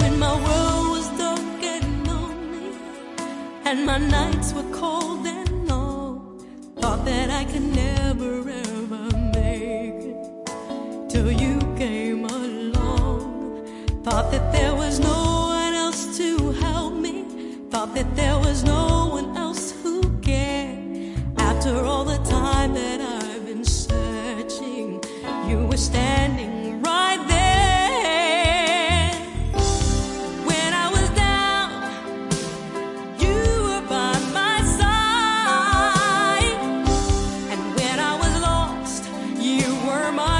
When my world was dark and lonely, and my nights were cold and long, thought that I could never ever make it till you came along. Thought that there was no one else to help me, thought that there was no one else who cared. After all the time that I've been searching, you were standing right there. When I was down, you were by my side, and when I was lost, you were my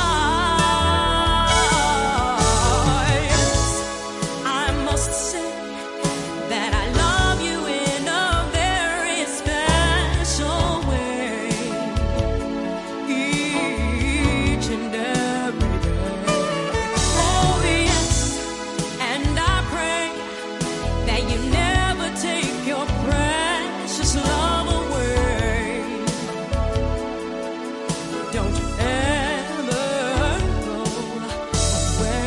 guide. Yes, I must say that I love you in a very special way, each and every day. Oh yes, and I pray that you never take your precious love away. Don't you ever go away.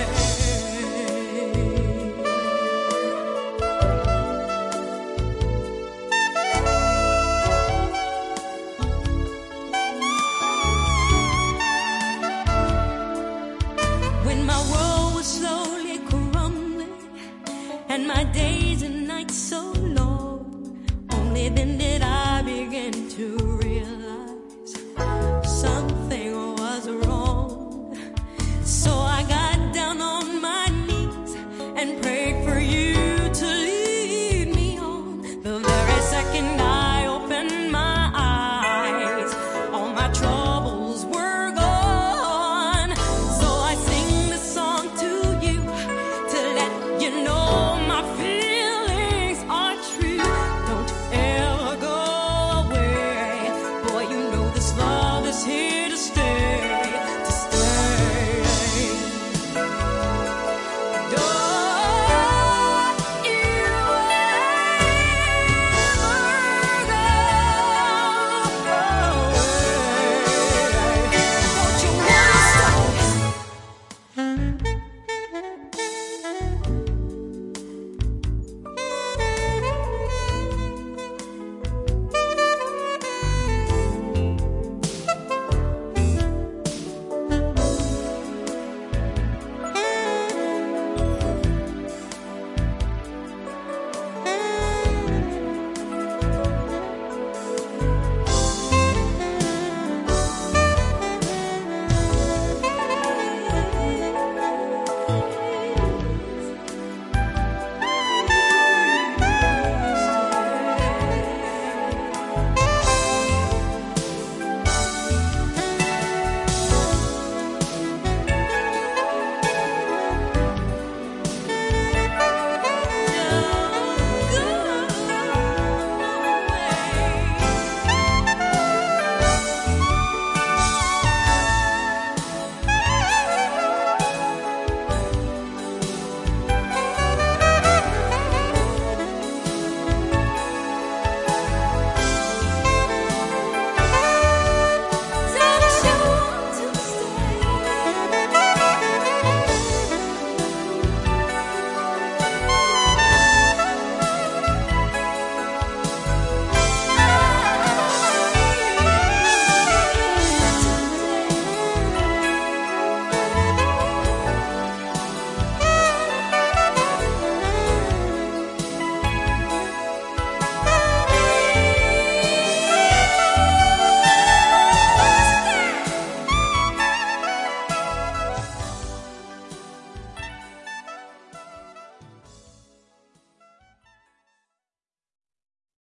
When my world was slowly crumbling and my days and nights so long, only then did I begin to realize something was wrong. So I got down on my knees and prayed for you to lead me on. The very second I opened my eyes, all my troubles were gone. So I sing this song to you to let you know my feelings are true. Don't ever go away. Boy, you know this love is here to stay, to stay. Don't you ever go away. Don't you wanna stay?